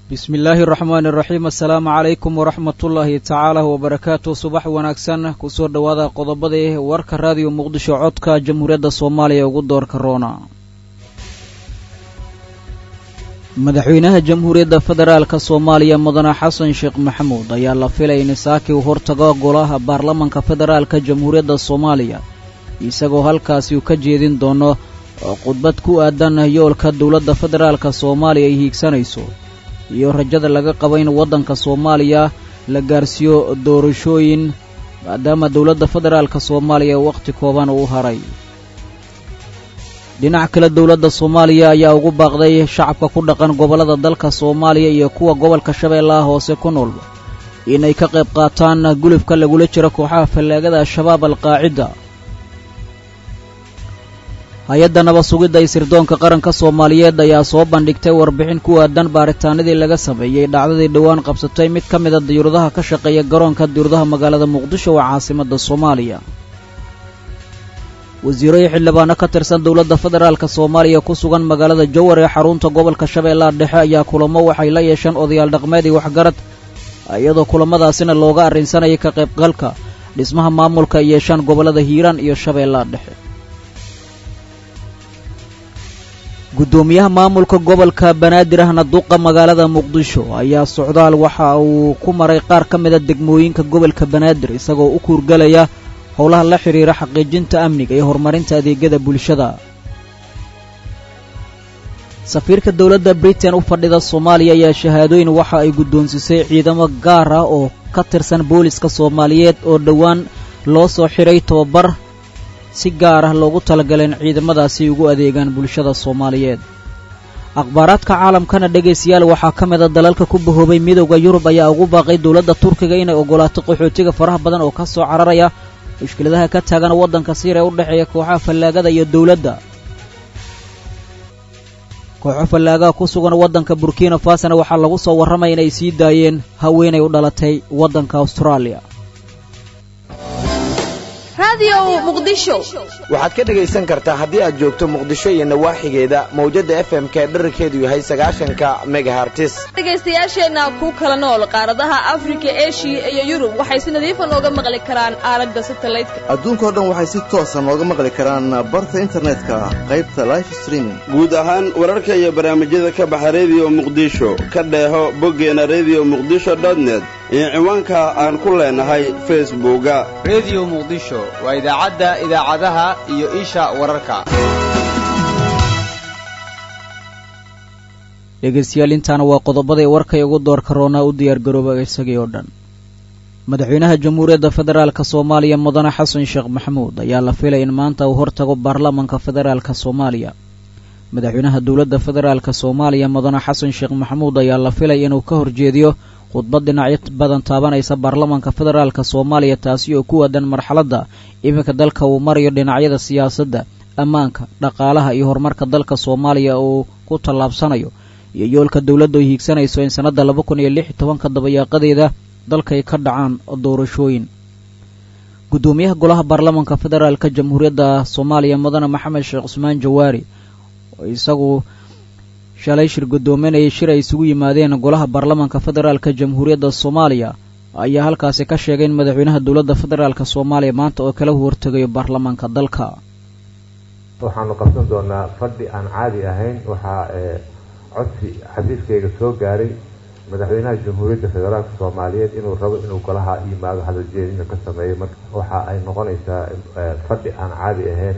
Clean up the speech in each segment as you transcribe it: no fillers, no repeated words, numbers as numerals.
بسم الله الرحمن الرحيم السلام عليكم ورحمة الله تعالى وبركاته صباح وناكسن كسور دوادا قضبضي ورك راديو مقدشو عدك جمهورية الصومالية وقدور كورونا madaxweynaha jamhuuriyadda federaalka Soomaaliya mudane Xasan Sheekh Maxamuud ayaa la filayay in saaki uu hortago golaha baarlamaanka federaalka jamhuuriyadda Soomaaliya isagoo halkaasi uu ka jeedin doono khudbad ku aadan yoolka dawladda federaalka Soomaaliya ay hiigsanayso iyo rajada laga qabo in wadanka Soomaaliya la gaarsiiyo doorashooyin maadaama dawladda federaalka Soomaaliya waqti kooban uu haray dhinaca kale dawladda Soomaaliya ayaa ugu baaqday shacabka ku dhaqan gobolada dalka Soomaaliya iyo kuwa gobolka Shabeellaha hoose ku nool inay ka qayb qaataan gulufka lagula jiro kooxaha fallaagada Shabaab al-Qaacida hay'adda nabad sugidda sirdoonka qaranka Soomaaliyeed ayaa soo bandhigtay warbixin ku aadan baaritaanadii laga sameeyay dhacdadii dhawaan qabsatay mid ka mid ah diyuuradaha ka shaqeeya garoonka diyuuradaha magaalada Muqdisho ee caasimadda Soomaaliya wasiiro xildhibaano ka tirsan dawladda federaalka Soomaaliya ku sugan magaalada Jowhar ee xarunta gobolka Shabeellaha Dhexe ayaa kulamo waxay la yeesheen odayaal dhaqameed iyo waxgarad iyadoo kulamadaasina looga arrinsanayay ka qaybgalka dhismaha maamulka ay yeeshaan gobolada Hiiraan iyo Shabeellaha Dhexe gudoomiyaha maamulka gobolka Banaadir ahna duqa magaalada Muqdisho ayaa socdaal waxa uu ku maray qaar ka mid ah degmooyinka gobolka Banaadir isagoo u kuurgalaya howlaha la xiriira xaqiijinta amniga iyo horumarinta adeegyada bulshada safiirka dawladda Britain u fadhida Soomaaliya ayaa shahaadooyin waxa ay gudoonsisay ciidamo gaar ah oo ka tirsan booliska Soomaaliyeed oo dhawaan loo soo xiray tababar si gaar ah loogu talagalay ciidamadaasi ugu adeegaan bulshada Soomaaliyeed akhbaaraadka caalamkana dhageysiyaal waxa ka mid ah dalalka ku bahoobay midowga Yurub ayaa ugu baaqay dawladda Turkiga inay ogolaato qaxootiga faraha badan oo ka soo cararaya mushkiladaha ka taagan wadanka Syria u dhaxeeya kooxaha fallaagada iyo dawladda kooxaha fallaagada ku sugan wadanka Burkina Faso waxa lagu soo waramay inay sii daayeen haweenay u dhalatay wadanka Australia Radio Muqdisho waxaad ka dhageysan kartaa haddii aad joogto Muqdisho iyo nawaaxigeeda mawjada FM ka dhererkeedu yahay 90 megahertz dhageystayaasheena ku kala nool qaaradaha Afrika Asia iyo Yurub waxay si nadiif ah uga maqli karaan aalada satellite-ka adduunka oo dhan waxay si toos ah uga maqli karaan barta internetka qaybta live streaming guud ahaan wararka iyo barnaamijyada ka baxa Radio Muqdisho ka dheeho boggeena radiomuqdisho.net iyo ciwaanka aan ku leenahay Facebook-ga Radio Muqdisho waa idaacadaha iyo isha wararka dhegeystayaal intaana waa qodobada warka ugu door corona u diyaar garooba isagii oo dhan madaxweynaha jamhuuriyadda federaalka Soomaaliya mudane Xasan Sheekh Maxamuud ayaa la filayay in maanta uu hortago baarlamaanka federaalka Soomaaliya madaxweynaha dawladda federaalka Soomaaliya mudane Xasan Sheekh Maxamuud ayaa la filayay inuu ka horjeediyo khudbad dhinacyo badan taabanaysa baarlamaanka federaalka Soomaaliya taasi oo ku aadan marxaladda iminka dalka uu marayo dhinacyada siyaasadda ammaanka dhaqaalaha iyo horumarka dalka Soomaaliya oo ku tallaabsanayo iyo yoolka dawladda ay hiigsanayso in sanadda 2016 dabayaaqadeeda dalka ay ka dhacaan doorashooyin gudoomiyaha golaha baarlamaanka federaalka jamhuuriyadda Soomaaliya mudane Maxamed Sheekh Usmaan Jawaari oo isagu shalay shir gudoominayay shir ay isugu yimaadeen golaha baarlamaanka federaalka jamhuuriyadda Soomaaliya ayaa halkaasi ka sheegay in madaxweynaha dawladda federaalka Soomaaliya maanta oo kala hortagayo baarlamaanka dalka waxaanu qabsan doonaa fadhi aan caadi ahayn waxa codsi xafiiskayga soo gaaray madaxweynaha jamhuuriyadda federaalka Soomaaliyeed inuu rabo inuu golaha yimaado hadal jeedin ka sameeyo marka waxa ay noqonaysaa fadhi aan caadi ahayn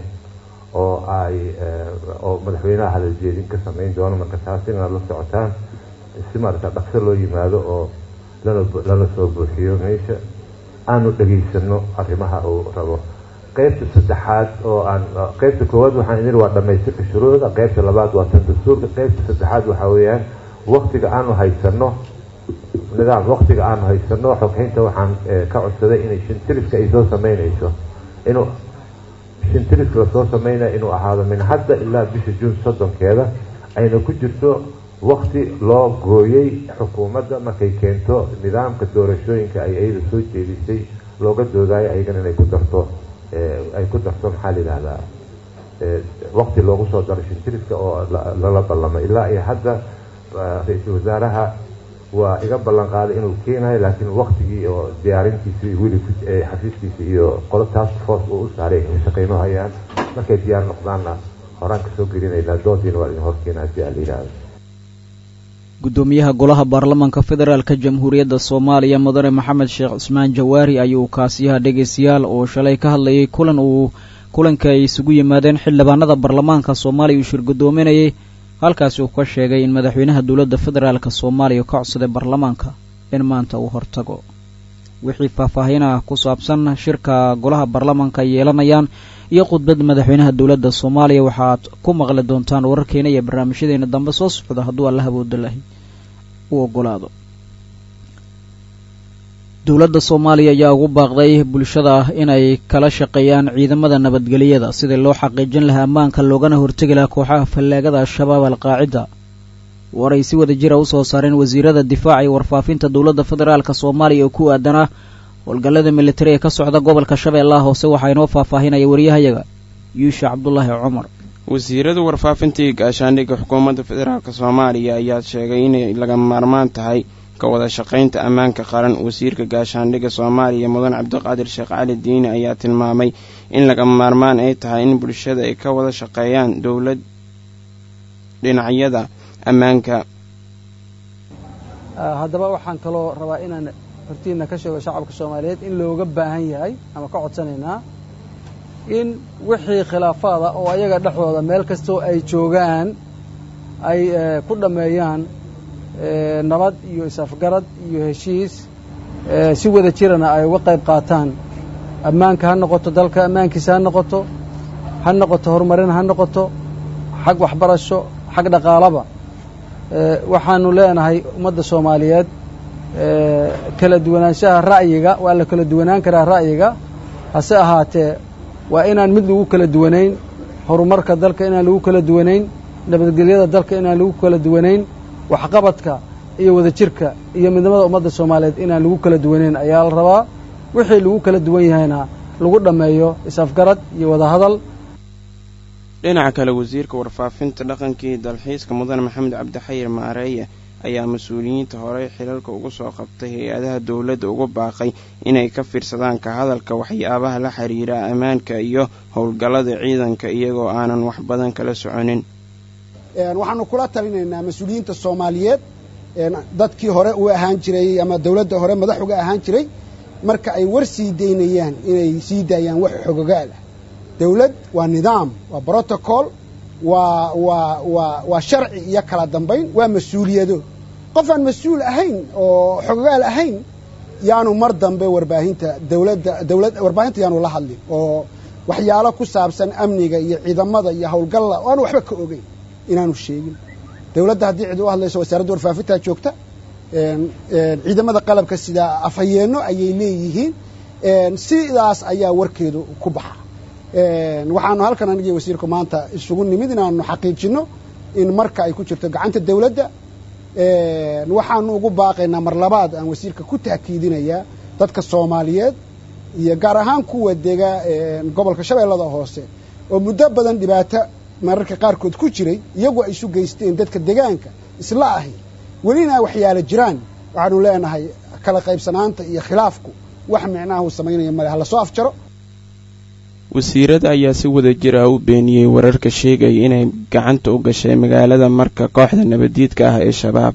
oo madaxweynaha hadal jeedin ka sameyn doono marka taasina la socotaan si marka dhaqso loo yimaado oo lana soo buuxiyo meesha aanu dhageysano arrimaha uu rabo qaybta saddexaad oo aan qaybta koowaad waxaan idin waa dhamaystirka shuruucda qaybta labaad waa tan dastuurka qaybta saddexaad waxa weeyaan waqtiga aanu haysano nidaam waqtiga aanu haysano xoghaynta waxaan ka codsaday inay shintiriska ay soo sameynayso inuu shintiriska la soo sameynaya inuu ahaado min hadda ilaa bisha Juun 30keeda ayna ku jirto waqti loo gooyay xukuumadda markay keento nidaamka doorashooyinka ay ayada soo jeedisay looga doodayo ayagana inay ku darto maxaa lidahdaa waqti loogu soo daro shintiriska oo lala ballamay ilaa iyo hadda ra-iisul wasaaraha waa iga ballan qaaday inuu keenayo laakiin waqtigii oo diyaarintiisii weli xafiiskiisa iyo qolo task force uu u saaray in shaqeyno hayaan markay diyaar noqdaanna horaan kasoo gelinaynaa doodiina waa idin horkeenaa si aan la yidhaahdo gudoomiyaha golaha baarlamaanka federaalka jamhuuriyadda soomaaliya mudane maxamed sheekh cusmaan jawaari ayuu kaasiyaha dhegeystayaal oo shalay ka hadlayay kulanka ay isugu yimaadeen xildhibaanada baarlamaanka soomaaliya uu shir gudoominayay halkaasi uu ka sheegay in madaxweynaha dowladda federaalka soomaaliya ka codsaday baarlamaanka in maanta uu hortago wixii faahfaahinah ku saabsan shirka golaha baarlamaanka ay yeelanayaan iyo khudbad madaxweynaha dowladda soomaaliya waxaad ku maqli doontaan wararkeena iyo barnaamijyadeena dambe soo socda hadduu alla haboodalahi u ogolaado dowladda soomaaliya ayaa ugu baaqday bulshada inay kala shaqeeyaan ciidamada nabadgeliyada sidii loo xaqiijin lahaa ammaanka loogana hortegi lahaa kooxaha fallaagada al-shabaab al-qaacida war ay si wada jira u soo saareen wasiirada difaaca iyo warfaafinta dowladda federaalka soomaaliya oo ku aadanaa howlgallada militari ee ka socda gobolka shabeellaha hoose waxaa inoo faahfaahinaya wariyahayaga yuusha cabdulaahi cumar wasiirada warfaafinta iyo gaashaandhigga xukuumadda federaalka soomaaliya ayaa sheegay inay laga maarmaan tahay ka wada shaqaynta ammaanka qaran wasiirka gaashaandhigga soomaaliya mudan cabdiqaadir sheekh cali diini ayaa tilmaamay in laga maarmaan ay tahay in bulshada ay ka wada shaqeeyaan dowlad dhinacyada ammaanka haddaba waxaan kaloo rabaa inaan hortiina ka sheego shacabka soomaaliyeed in looga baahan yahay ama ka codsanaynaa in wixii khilaafaada oo ayaga dhexdooda meel kastoo ay joogaan ay ku dhammeeyaan nabad iyo is-afgarad iyo heshiis si wada jirana ay uga qayb qaataan ammaanka ha noqoto dalka ammaankiisa ha noqoto horumarin ha noqoto xag waxbarasho xag dhaqaalaba waxaanu leenahay ummadda soomaaliyeed kala duwanaanshaha ra'yiga waa la kala duwanaan karaa ra'yiga hase ahaatee waa inaan mid lagu kala duwanayn horumarka dalka inaan lagu kala duwanayn nabadgelyada dalka inaan lagu kala duwanayn waxqabadka iyo wadajirka iyo midnimada ummadda soomaaliyeed inaan lagu kala duwanayn ayaa la rabaa wixii lagu kala duwan yahayna lagu dhammeeyo is-afgarad iyo wadahadal dhinaca kale wasiirka warfaafinta dhaqankii dalxiiska mudane maxamed cabdixayir maareeye ayaa mas-uuliyiinta horey xilalka ugu soo qabtay hay-adaha dowladda ugu baaqay inay ka fiirsadaan ka hadalka waxyaabaha la xiriira ammaanka iyo howlgallada ciidanka iyagoo aanan wax badan kala soconin waxaanu kula talinaynaa mas-uuliyiinta soomaaliyeed dadkii hore u ahaan jiray ama dowladda hore madax uga ahaan jiray marka ay war sii daynayaan inay sii daayaan wax xogogaal ah dowlad waa nidaam waa protocol waa sharci iyo kala dambayn waa mas-uuliyado qof aan mas-uul ahayn oo xogogaal ahayn yaanu mar dambe warbaahinta warbaahinta yaanu la hadlin oo waxyaalo ku saabsan amniga iyo ciidamada iyo howlgalla oo aanu waxba ka ogeyn inaanu sheegin dowladda haddii cid u hadlayso wasaaradda warfaafintaa joogta ciidamada qalabka sida afhayeenno ayay leeyihiin sidaas ayaa warkeedu ku baxa waxaanu halkan anigii wasiirku maanta isugu nimid inaanu xaqiijinno in marka ay ku jirto gacanta dowladda waxaanu ugu baaqaynaa mar labaad aan wasiirka ku taakiidinayaa dadka soomaaliyeed iyo gaar ahaan kuwa dega gobolka shabeellada hoose oo muddo badan dhibaato mararka qaarkood ku jiray iyagu ay isu geysteen dadka degaanka isla ahi welina waxyaalo jiraan waxaanu leenahay kala qaybsanaanta iyo khilaafku wax micnaha uu samaynaya male ha la soo afjaro wasiirada ayaa si wada jir ah u beeniyey wararka sheegaya inay gacanta u gashay magaalada marka kooxda nabadiidka ah ee shabaab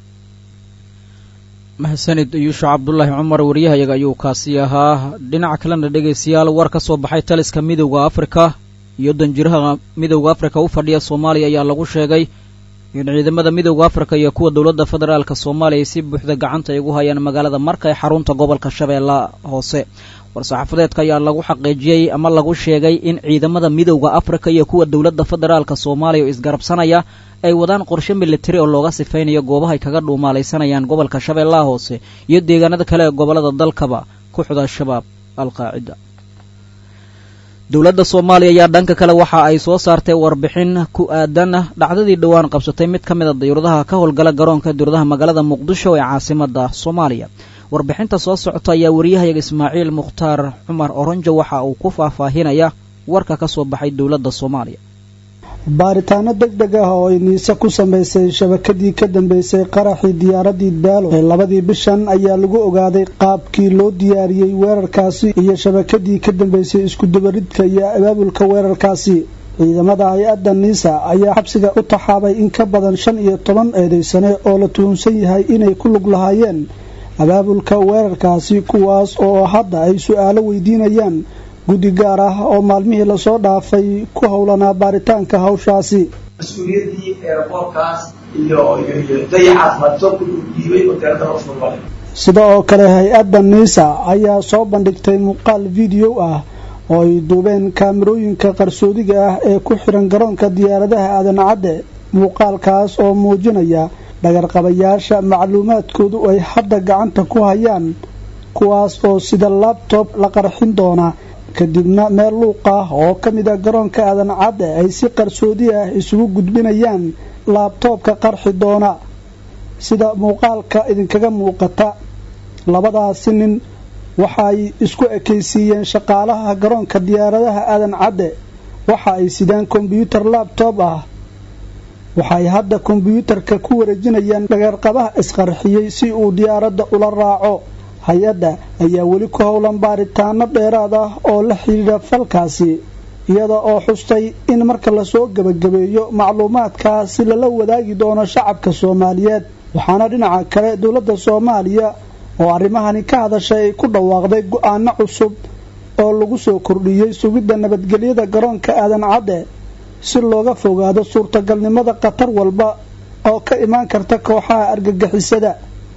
mahadsanid yuusha cabdulaahi cumar wariyahayaga ayuu kaasi ahaa dhinaca kalena dhegaystayaal war ka soo baxay taliska midowda afrika iyo danjiraha midowda afrika u fadhiya soomaaliya ayaa lagu sheegay in ciidamada midowda afrika iyo kuwa dowladda federaalka soomaaliya ay si buuxda gacanta ay ugu hayaan magaalada marka ee xarunta gobolka shabeellaha hoose war-saxaafadeedka ayaa lagu xaqiijiyey ama lagu sheegay in ciidamada midowda afrika iyo kuwa dowladda federaalka soomaaliya oo isgarabsanaya ay wadaan qorshe militari oo looga sifaynayo goobaha ay kaga dhuumaalaysanayaan gobolka shabeellaha hoose iyo deegaanada kale ee gobollada dalkaba kooxda shabaab al-qaacida dowladda soomaaliya ayaa dhanka kale waxa ay soo saartay warbixin ku aadan dhacdadii dhowaan qabsatay mid ka mid a dayuuradaha ka howlgala garoonka dowladaha magaalada muqdisho ee caasimada soomaaliya warbixinta soo socota ayaa wariyahayaga ismaaciil mukhtaar cumar oronjo waxa uu ku faahfaahinaya warka ka soo baxay dowladda soomaaliya baaritaano degdeg ah oo ay niise ku samaysay shabakadii ka dambeysay qaraxii diyaaradii daalo ee 2 bishan ayaa lagu ogaaday qaabkii loo diyaariyey weerarkaasi iyo shabakadii ka dambeysay isku dabaridka iyo abaabulka weerarkaasi ciidamada hay-adda niisa ayaa xabsiga u taxaabay in ka badan 15 eedeysane oo la tuhunsan yahay inay ku lug lahaayeen abaabulka weerarkaasi kuwaas oo hadda ay su'aalo weydiinayaan guddi gaar ah oo maalmihii la soo dhaafay ku howlanaa baaritaanka hawshaasi mas'uuliyadii airportkaas iyo dayacaas madso ku dhiibay oo tirada usoo sida oo kale hay-adda niisa ayaa soo bandhigtay muuqaal video ah oo ay duubeen kaamirooyinka qarsoodiga ah ee ku xiran garoonka diyaaradaha aadan cadde muuqaalkaas oo muujinaya dhagarqabayaasha macluumaadkoodu ay hadda gacanta ku hayaan kuwaas oo sida laptop la qarxin doona kadibna meel luuq ah oo ka mid ah garoonka aadan cadde ay si qarsoodi ah isugu gudbinayaan laptopka qarxi doona sida muuqaalka idinkaga muuqata labadaasi nin waxay isku ekaysiiyeen shaqaalaha garoonka diyaaradaha aadan cadde waxa ay sidaan kombiyuutar laptop ah waxay hadda kombiyuutarka ku wareejinayaan dhagarqabaha isqarxiyey si uu diyaaradda ula raaco hay-adda ayaa weli ku howlan baaritaano dheeraad ah oo la xidhiidha falkaasi iyada oo xustay in marka lasoo gabagabeeyo macluumaadkaasi lala wadaagi doono shacabka Soomaaliyeed waxaana dhinaca kale dawladda Soomaaliya oo arrimahani ka hadashay ay ku dhawaaqday go'aano cusub oo lagu soo kordhiyay sugidda nabadgelyada garoonka aadan cadde si looga fogaado suurtagalnimada qatar walba oo ka imaan karta kooxaha argagixisada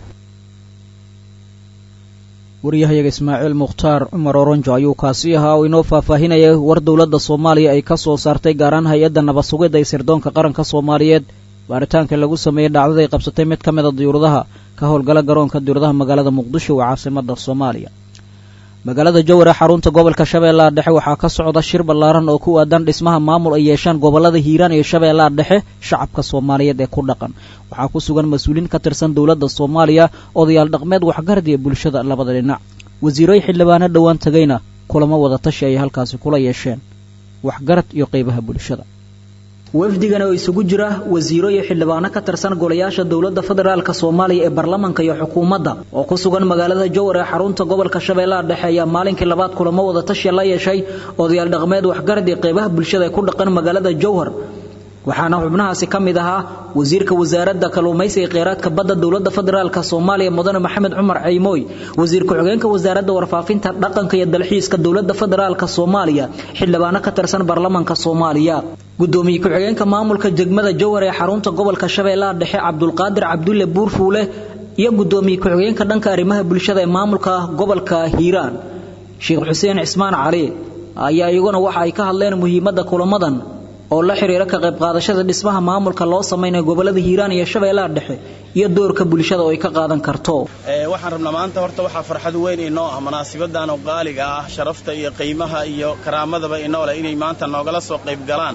wariyahayaga Ismaaciil Mukhtaar Umar Oronjo ayuu kaasi ahaa oo inoo faahfaahinayay war dawladda Soomaaliya ay ka soo saartay gaaraan hay'adda nabad sugidda ee sirdoonka qaranka Soomaaliyeed baaritaanka lagu sameeyay dhacdada ay qabsatay mid ka mid ah diyaaradaha ka howlgala garoonka diyaaradaha magaalada Muqdisho ee caasimadda Soomaaliya magaalada Jowhar xarunta gobolka Shabeellaha Dhexe waxaa ka socda shir ballaaran oo ku aadan dhismaha maamul ay yeeshaan gobolada Hiiraan iyo Shabeellaha Dhexe shacabka Soomaaliyeed ee ku dhaqan waxaa ku sugan mas'uuliin ka tirsan dawladda Soomaaliya odayaal dhaqameed waxgarad iyo bulshada labada dhinac wasiiray xildhibaano dhawaan tagayna kulamo wada tashi ay halkaasi kula yeesheen waxgarad iyo qaybaha bulshada wafdigana oo isugu jira wasiiro iyo xildhibaano ka tirsan golayaasha dawladda federaalka Soomaaliya ee baarlamaanka iyo xukuumadda oo ku sugan magaalada Jowhar ee xarunta gobolka Shabeellaha Dhexe ayaa maalinkii labaad kulamo wada tashi la yeeshay odayaal dhaqameed waxgarad iyo qaybaha bulshada ee ku dhaqan magaalada Jowhar waxaana xubnahaasi ka mid ahaa wasiirka wasaaradda kalluumaysiga iyo kheyraadka badda dawladda federaalka Soomaaliya Mudane Maxamed Cumar Ceymoy wasiirka xogeenka wasaaradda warfaafinta dhaqanka iyo dalxiiska dawladda federaalka Soomaaliya xildhibaano ka tirsan baarlamaanka Soomaaliya gudoomiye ku-xigeenka maamulka degmada Jowhar ee xarunta gobolka Shabeellaha Dhexe Cabdulqaadir Cabdulle Buurfuule iyo gudoomiye ku-xigeenka dhanka arrimaha bulshada ee maamulka gobolka Hiiraan Sheekh Xuseen Cismaan Cali ayaa iyaguna waxa ay ka hadleen muhiimadda kulamadan oo la xiriira ka qayb qaadashada dhismaha maamulka loo sameeyay gobolada Hiiraan iyo Shabeellaha Dhexe iyo doorka bulshada oo ay ka qaadan karto waxaan rabnaa maanta horta waxa farxad weyn inoo ah munaasabaddan oo qaaliga ah sharafta iyo qiimaha iyo karaamadaba inoo leh inay maanta noogala soo qayb galaan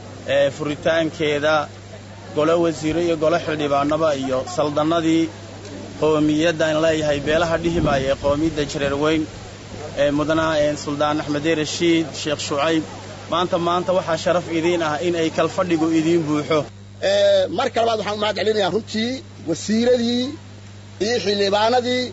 furitaankeeda golo wasiiro iyo golo xildhibaanaba iyo saldanadii qoomiyadda in leeyahay beelaha dhihimaaya qoomiyadda jireer weyn mudanaha Suldaan Axmed Rashid Sheekh Shucayb maanta waxaa sharaf idin ah in ay kal fadhigu idin buuxo marka labaad waxaan mahad celinayaa runtii wasiiradii iyo xildhibaanadii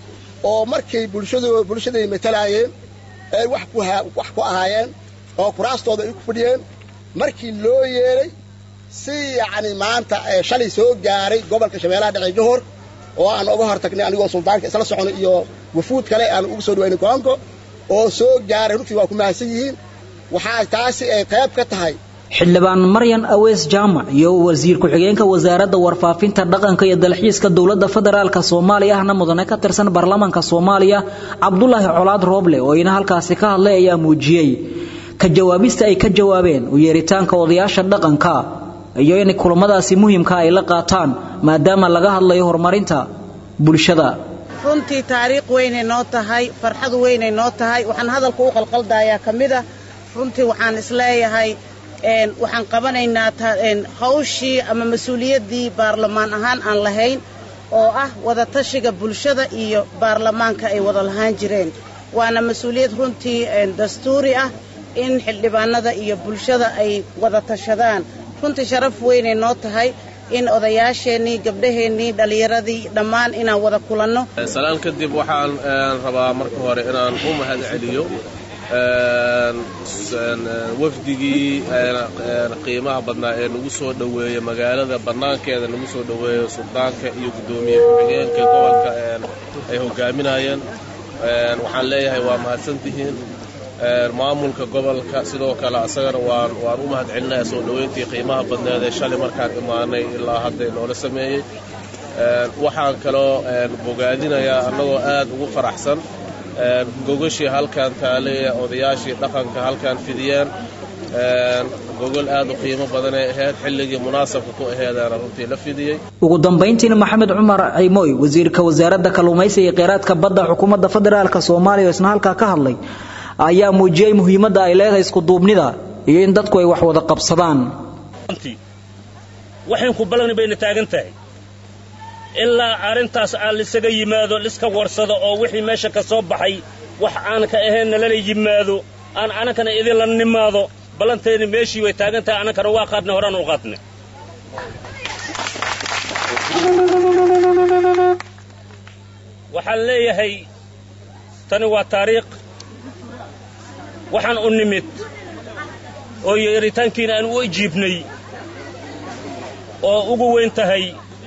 oo markay bulshada matalayeen ay wax ku ahaayeen oo kuraastooda ay ku fadhiyeen markii loo yeeray si yaani maanta shalay soo gaaray gobolka Shabeellaha Dhexe Jowhar oo aan uga hortagnay anigoo suldaanka isla soconay iyo wafuud kale aan ugu soo dhaweynay go'aanka oo soo gaaray runtii waa ku mahadsan yihiin waxaa taasi ay qayb ka tahay xildhibaan Maryan Awees Jaamac iyo wasiir ku-xigeenka wasaaradda warfaafinta dhaqanka iyo dalxiiska dawladda federaalka Soomaaliya ahna mudane ka tirsan baarlamaanka Soomaaliya Cabdullaahi Colaad Rooble oo ina halkaasi ka hadlay ayaa muujiyay ka jawaabista ay ka jawaabeen u yeeritaanka odayaasha dhaqanka iyo in kulamadaasi muhiimka ay la qaataan maadaama laga hadlayo horumarinta bulshada runtii taariikh weyn ay noo tahay farxad weyn ay noo tahay waxaan hadalka u qalqaldayaa kamida runtii waxaan isleeyahay waxaan qabanaynaa hawshii ama mas'uuliyadii baarlamaan ahaan aan lahayn oo ah wada tashiga bulshada iyo baarlamaanka ay wada lahaan jireen waana mas'uuliyad runtii dastuuri ah in xildhibaanada iyo bulshada ay wada tashadaan runtii sharaf weynay noo tahay in odayaasheennii gabdhaheennii dhallinyaradii dhammaan inaan wada kulanno salaan kadib waxaan rabaa marka hore inaan u mahad celiyo wafdigii qiimaha badnaa ee nagu soo dhoweeyey magaalada bannaankeeda nagu soo dhoweeyo suldaanka iyo guddoomiye ku-xigeenka gobolka ay hogaaminayeen waxaan leeyahay waa mahadsantihiin maamulka gobolka sidoo kale asagana waan u mahad celinayaa soo dhoweyntii qiimaha badneed ee shalay markaan imaanay ilaa hadda inoola sameeyey waxaan kaloo bogaadinayaa annagoo aad ugu faraxsan gogashii halkan taalay odayaashii dhaqanka halkan fidiyeen gogol aad u qiimo badan ee ahayd xilligii munaasabka ku aheedaana runtii la fidiyey ugu dambayntiina maxamed cumar caymoy wasiirka wasaaradda kalluumaysiga iyo kheyraadka badda xukuumadda federaalka Soomaaliya oo isna halka ka hadlay ayaa muujiyay muhiimadda ay leedahay isku duubnida iyo in dadku ay wax wada qabsadaan waxaan ku ballan bayna taagan tahay ilaa arintaas aan lisaga yimaado liska warsado oo wixii meesha ka soo baxay wax aan ka ahayn la yimaado aan anakana idin la nimaado ballanteena meeshii way taagan tahay anakana waa qaadna horaan u qaadna waxaan leeyahay tani waa taariikh waxaan u nimid oo yeeritaankiina aan u jiibnay oo ugu weyn tahay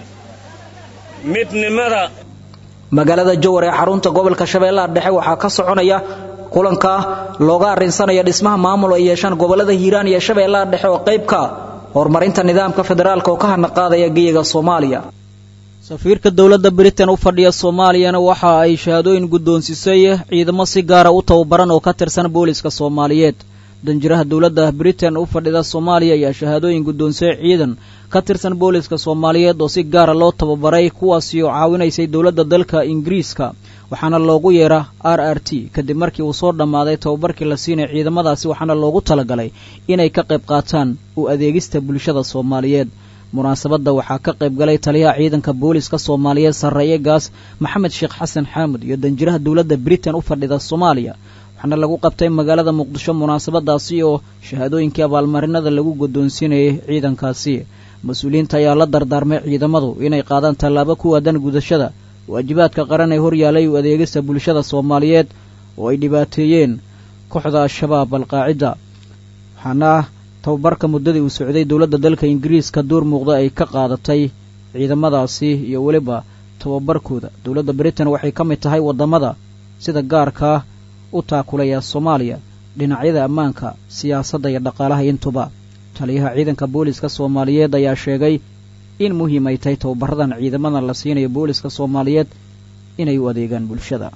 midnimada magaalada Jowhar ee xarunta gobolka Shabeellaha Dhexe waxaa ka soconaya kulanka looga arinsanaya dhismaha maamul ay yeeshaan gobolada Hiiraan iyo Shabeellaha Dhexe oo qayb ka horumarinta nidaamka federaalka oo ka hana qaadaya geeyaga Soomaaliya safiirka dawladda Britain u fadhiya Soomaaliyana waxa ay shahaadooyin guddoonsisay ciidamo si gaar ah u tababaran oo ka tirsan booliska Soomaaliyeed danjiraha dawladda Britain u fadhida Soomaaliya ayaa shahaadooyin guddoonsay ciidan ka tirsan booliska Soomaaliyeed oo si gaar ah loo tababaray kuwaas oo caawinaysay dawladda dalka Ingiriiska waxaana loogu yeeraa RRT kadib markii uu soo dhamaaday tababarkii la siinay ciidamadaasi waxaana loogu talagalay inay ka qayb qaataan u adeegista bulshada Soomaaliyeed munaasabada waxaa ka qayb galay taliyaha ciidanka booliska Soomaaliyeed Sarreeye Gaas Maxamed Sheekh Xasan Xaamud iyo danjiraha dawladda Britain u fadhida Soomaaliya waxaana lagu qabtay magaalada Muqdisho munaasabadaasi oo shahaadooyinkii abaalmarinada lagu guddoonsiinayay ciidankaasi mas'uuliyiinta ayaa la dardaarmay ciidamadu inay qaadaan tallaabo ku aadan gudashada waajibaadka qaran ee hor yaalay u adeegista bulshada Soomaaliyeed oo ay dhibaateeyeen kooxda Shabaab al-Qaacida waxaana tababarka muddadii uu socday dawladda dalka Ingiriiska door muuqda ay ka qaadatay ciidamadaasi iyo waliba tababarkooda dawladda Britain waxay ka mid tahay wadamada sida gaarka u taakulaya Soomaaliya dhinacyada ammaanka siyaasadda iyo dhaqaalaha intuba taliyaha ciidanka booliska Soomaaliyeed ayaa sheegay in muhiim ay tahay tababaradan ciidamada la siinayo booliska Soomaaliyeed inay u adeegaan bulshada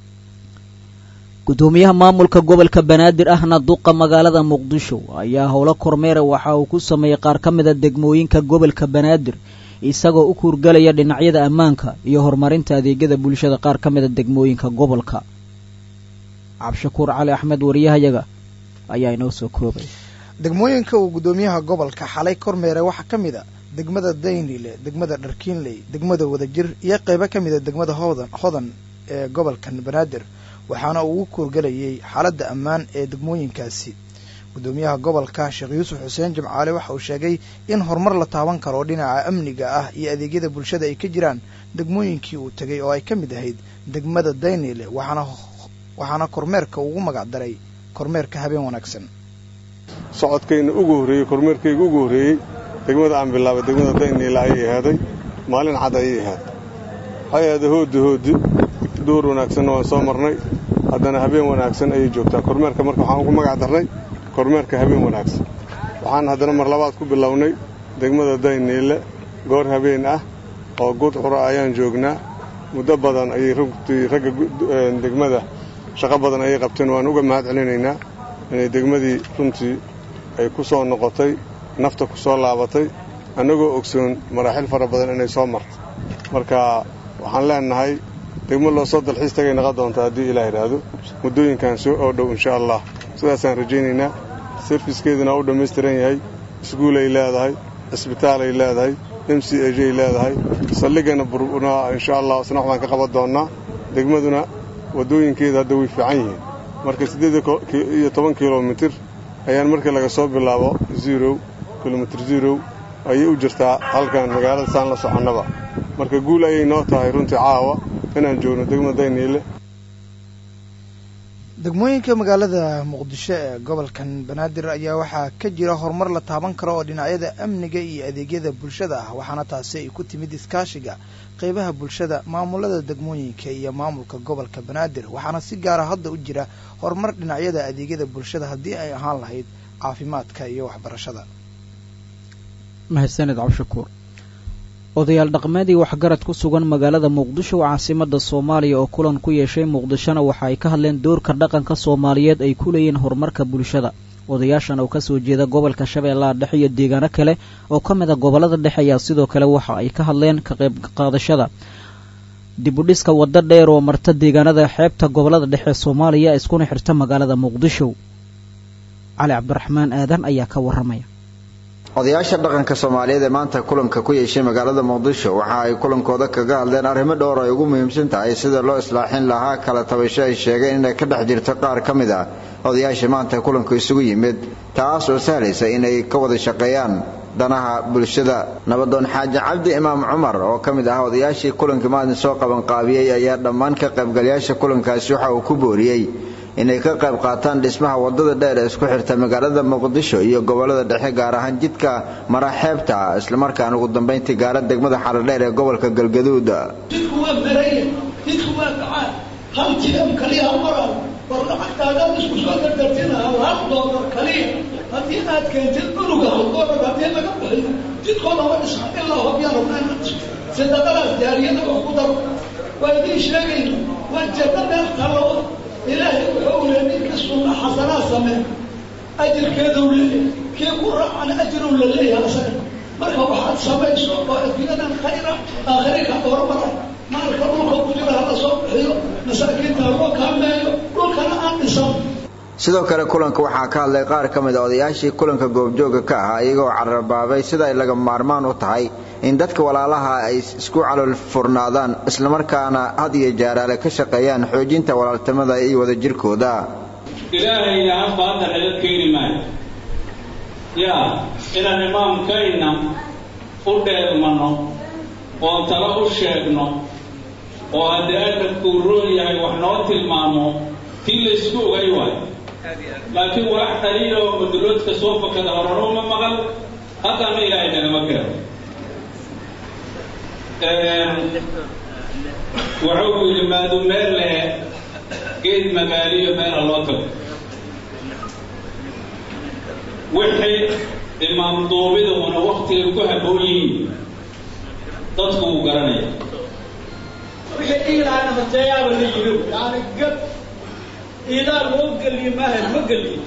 gudoomiyaha maamulka gobolka Banaadir ahna duqa magaalada Muqdisho ayaa howlo kormeer waxa uu ku sameeyay qaar ka mid ah degmooyinka gobolka Banaadir isagoo u kuurgalaya dhinacyada ammaanka iyo horumarinta adeegyada bulshada qaar ka mid ah degmooyinka gobolka Cabshakuur Cali Axmed wariyahayaga ayaa inoo soo koobay degmooyinka uu gudoomiyaha gobolka xalay kormeeray waxa ka mid ah degmada Daynile degmada Dharkiinley degmada Wadajir iyo qayb ka mid ah degmada Hodan ee gobolka Banaadir waxaana uu u kuurgalayay xaaladda ammaan ee degmooyinkaasi gudoomiyaha gobolka Sheekh Yuusuf Xuseen Jimcaale waxa uu sheegay in horumar la taaban karo dhinaca amniga ah iyo adeegyada bulshada ay ka jiraan degmooyinkii uu tagay oo ay ka mid ahayd degmada Daynile waxaana kormeerka ugu magac daray kormeerka habeen wanaagsan socodkayna ugu horeeyay kormeerkayga ugu horeeyay degmada aan bilaabay degmada Daynile ay ahaday maalin cad ay ahayd hay'adda hoodi door wanaagsan oo soo marnay haddana habeen wanaagsan ay joogtaa kormeerka marka waxaan ugu magac darnay kormeerka habeen wanaagsan waxaan haddana mar labaad ku bilownay degmada Daynile goor habeen ah oo guud qura ayaan joognaa muddo badan ay ragga degmada shaqo badan ay qabteen waan uga mahad celinaynaa inay degmadii runtii ay ku soo noqotay nafta ku soo laabatay annagoo ogsoon maraaxil fara badan inay soo marto marka waxaan leenahay degmo loo soo dalxiis tagay noqon doonta haddii Ilaahay raado muddooyinkan soo oo dhow insha Allah sidaasaan rajaynaynaa servicekeeduna u dhameystiran yahay iskuul ay leedahay isbitaal ay leedahay MCAJ ay leedahay saldhigana buruna insha Allah isna waxaan ka qaban doonaa degmaduna wadooyinkeeda hadda way fiican yihiin marka 18 kiiloomitir ayaan markii laga soo bilaabo kilomitr 0 ayay u jirtaa halkan magaalada saan la soconnaba marka guul ayay noo tahay runtii caawa inaan joogno degmada Dayniile. degmooyinka magaalada muqdisho ee gobolkan banaadir ayaa waxaa ka jira horumar la taaban karo oo dhinacyada amniga iyo adeegyada bulshada ah waxaana taasi ay ku timid iskaashiga qaybaha bulshada maamulada degmooyinka iyo maamulka gobolka banaadir waxaana si gaar ah hadda u jira horumar dhinacyada adeegyada bulshada haddii ay ahaan lahayd caafimaadka iyo waxbarashada. mahadsanid cabshakuur. odayaal dhaqameedii waxgarad ku sugan magaalada muqdisho caasimadda Soomaaliya oo kulan ku yeeshay muqdishona waxa ay ka hadleen doorka dhaqanka Soomaaliyeed ay ku leeyihiin horumarka bulshada. odayaashan oo ka soo jeeda gobolka Shabeellaha Dhexe iyo deegaano kale oo ka mid ah gobolada dhexe ayaa sidoo kale waxa ay ka hadleen ka qayb qaadashada dib u dhiska waddo dheer oo marta deegaanada xeebta gobolada dhexe Soomaaliya iskuna xirta magaalada Muqdisho. Cali Cabdiraxmaan Aadan ayaa ka waramaya. odayaasha dhaqanka Soomaaliyeed ee maanta kulanka ku yeeshay magaalada Muqdisho waxa ay kulankooda kaga hadleen arrimo dhowr ay ugu muhiimsan tahay sida loo islaaxin lahaa kala tabasho ay sheegeen inay ka dhex jirto qaar ka mid ah odayaasha maanta kulanka isugu yimid taas oo sahlaysa inay ka wada shaqeeyaan danaha bulshada. nabadoon xaaji cabdi imaam cumar oo ka mid ah odayaashii kulanka maanta soo qaban qaabiyay ayaa dhammaan ka qaybgalayaasha kulankaasi waxa uu ku booriyay inay ka qayb qaataan dhismaha wadada dheer ee isku xirta magaalada Muqdisho iyo gobolada dhexe gaar ahaan jidka maraxeebta isla markaana ugu dambeyntii gaara degmada Xaradheer ee gobolka Galgaduud. jidku waa maray jidku waa gacan hal jidam kaliya maraa war lacagtaada isku soo dardartina hal doolar kaliya haddii aad keentid unuga hal doolar haddii laga bixiyo jidkooda waa dhisma ilaa hobyaan rabnaan sadaqadaas jaariyada wax ku daro waa idiin sheegayna waa jadda meel talooda ilaahay wuxuu leeyahay kasuna xasanaa samee ajirkeeda uu leeyahay kii ku raacana ajru leeyahay asaga marka waxaad samayso oo adduunyadan khayra aakhirka hormara maalka dhulka ku jira la soo bixiyo masaakiinta loo kaalmeeyo dhulkana aan dhisan. sidoo kale kulanka waxaa ka hadlay qaar ka mid ah odayaashii kulanka goobjooga ka ah iyagoo carrabaabay sida ay laga maarmaan u tahay in dadka walaalaha ay isku calool furnaadaan isla markaana had iyo jeer ay ka shaqeeyaan xoojinta walaaltinimada iyo wadajirkooda. ilaahayna afada xilad keenimay inaan imaamkayna u dheermano oo talo u sheegno oo haddii aadabku roon yahay wax noo tilmaamo tii la isku ogay waay laakiin wax qaliila oo maduloodka soo fakada horaruma maqal haddana ilaahay nagama keeno. wuxuu yidhi maadu meel leh geed magaaliyo meela loo tago wixii imaam duubiduna waktiga ku habboon yihiin dadku uu garanaya wixii ilaana hajeeyaaba la yidhi yani gab ilaa loo geliyo maahan ma geliyo.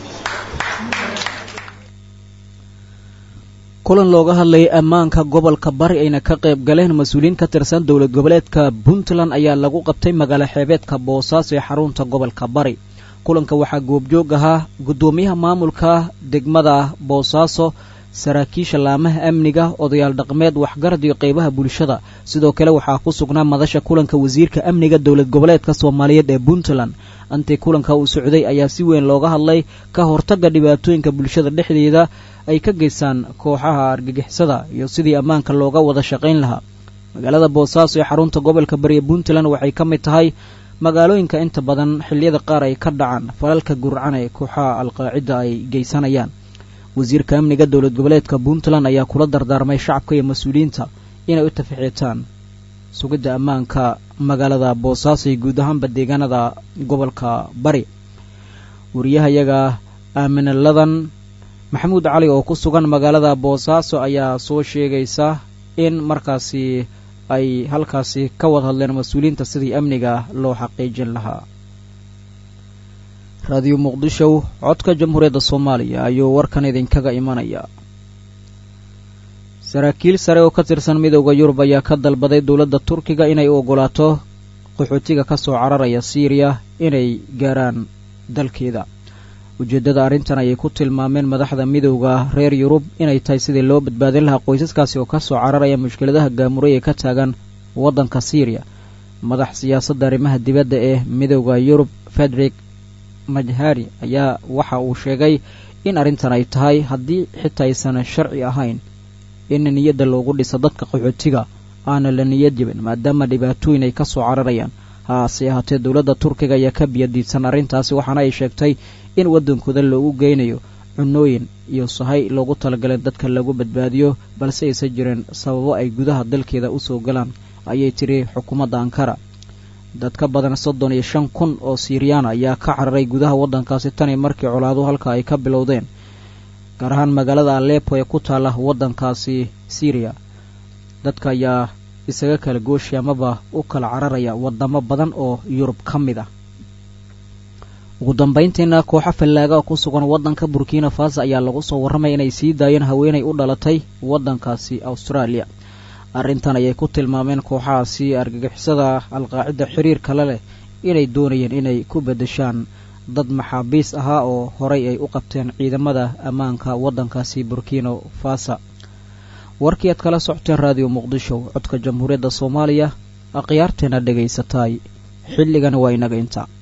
kulan looga hadlayay ammaanka gobolka bari ayna ka qayb galeen mas-uuliyiin ka tirsan dowlad goboleedka Puntland ayaa lagu qabtay magaalo xeebeedka Boosaaso ee xarunta gobolka bari. kulanka waxaa goobjoog ahaa gudoomiyaha maamulka degmada Boosaaso saraakiisha laamaha amniga odayaal dhaqameed waxgarad iyo qaybaha bulshada. sidoo kale waxaa ku sugnaa madasha kulanka wasiirka amniga dowlad goboleedka Soomaaliyeed ee Puntland. intii kulanka uu socday ayaa si weyn looga hadlay ka hortagga dhibaatooyinka bulshada dhexdeeda ay ka geystaan kooxaha argagixisada iyo sidii ammaanka looga wada shaqayn lahaa. magaalada Boosaaso ee xarunta gobolka bari ee Puntland waxay ka mid tahay magaalooyinka inta badan xilliyada qaar ay ka dhacaan falalka gurcan ee kooxaha alqaacida ay geysanayaan. wasiirka amniga dowlad goboleedka Puntland ayaa kula dardaarmay shacabka iyo mas'uuliyiinta inay u tafaxiitaan sugidda ammaanka magaalada Boosaaso iyo guud ahaanba deegaanada gobolka bari. wariyahayaga aaminaladan maxamuud cali oo ku sugan magaalada Boosaaso ayaa soo sheegaysa in markaasi ay halkaasi ka wada hadleen mas'uuliyiinta sidii amniga loo xaqiijin lahaa. raadiyo muqdisho codka jamhuuriyadda Soomaaliya ayuu warkan idinkaga imanaya. saraakiil sare oo ka tirsan midowda Yurub ayaa ka dalbaday dowladda Turkiga inay u ogolaato qaxootiga ka soo cararaya Syria inay gaaraan dalkeeda. ujeedada arrintan ayay ku tilmaameen madaxda midowda reer Yurub inay tahay sidii loo badbaadin lahaa qoysaskaasi oo ka soo cararaya mushkiladaha gaamuray ee ka taagan waddanka Syria. madax siyaasadda arrimaha dibadda ee midowda Yurub Frederick Majhari ayaa waxa uu sheegay in arrintan ay tahay haddii xitaa aysan sharci ahayn in niyadda loogu dhiso dadka qaxootiga aana la niyad jebin maadaama dhibaatooyin ay ka soo cararayaan haase ahaatee dowladda turkiga ayaa ka biyadiidsan arrintaasi waxaana ay sheegtay in waddankooda loogu geynayo cunooyin iyo sahay loogu talagaleen dadka lagu badbaadiyo balse aysan jirin sababo ay gudaha dalkeeda u soo galaan ayay tiri xukuumadda Ankara dad ka badan 35,000 oo Siiriyaan ayaa ka cararay gudaha waddankaasi tan markii colaadu halka ay ka bilowdeen gaar ahaan magaalada Aleppo ee ku taala waddankaasi Syria dadka ayaa isaga kala gooshi amaba u kala cararaya wadamo badan oo Yurub ka mid ah ugu dambeyntiina kooxo fallaaga ku sugan waddanka Burkina Faso ayaa lagu soo warramay inay sii daayeen haweenay u dhalatay waddankaasi Australia arrintan ayay ku tilmaameen kooxahaasi argagixisada alqaacida xiriirka la leh inay doonayeen inay ku bedeshaan dad maxaabiis ahaa oo horay ay u qabteen ciidamada ammaanka waddankaasi Burkina Faso warkii aad kala socoteen raadiyo Muqdisho codka Jamhuuriyadda Soomaaliya akhyaarteena dhageysatay xilligan waa inaga inta